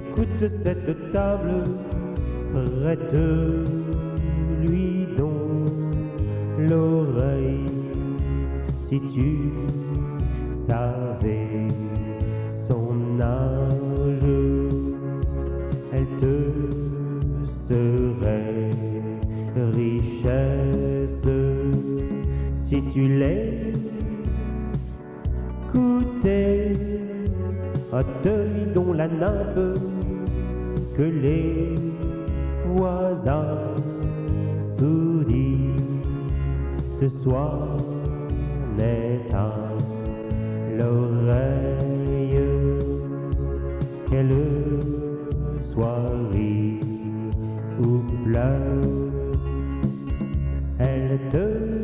Écoute cette table, prête-lui donc l'oreille. Si tu savais son âge, elle te serait richesse. Si tu l'écoutais, ôte-lui donc la nappe que les voisins sourdis te soignaient à l'oreille. Qu'elle soit rire ou pleure, elle te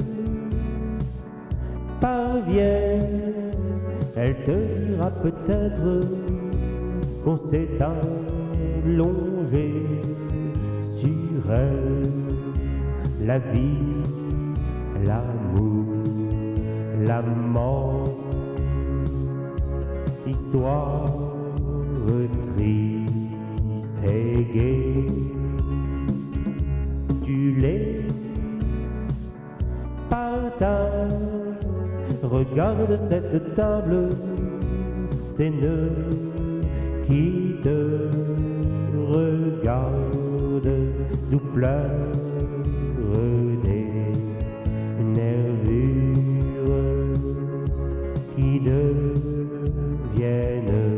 parvient. Elle te dira peut-être qu'on s'est allongé sur elle. La vie, l'amour, la mort, histoire triste et gaie. Tu les partages. Regarde cette table, ces nœuds qui te regardent, d'où pleurent des nervures qui deviennent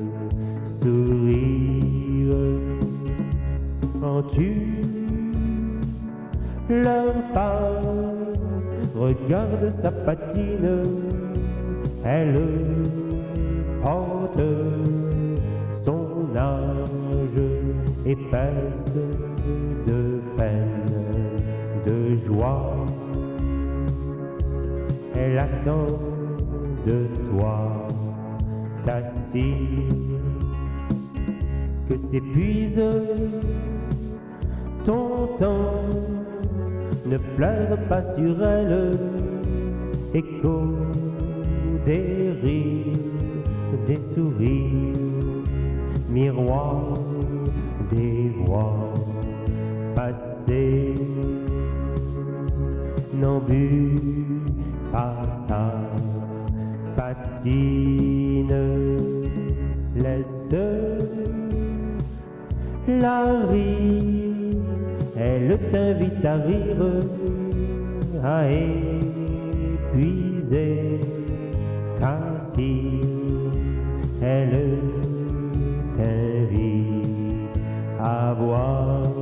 sourire. Quand tu leur parles, regarde sa patine, elle porte son âge, épaisse de peine, de joie. Elle attend de toi ta cire, que s'épuise ton temps. Ne pleure pas sur elle, écho des rires, des sourires, miroir des voix passées. N'en bue pas sa patine, laisse-la rire. Elle t'invite à rire, à épuiser ta cire. Elle t'invite à boire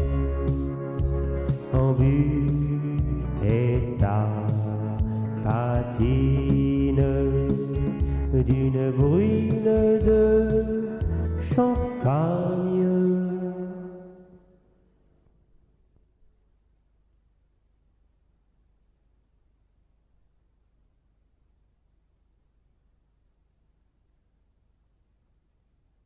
en but et sa patine d'une brune de champagne.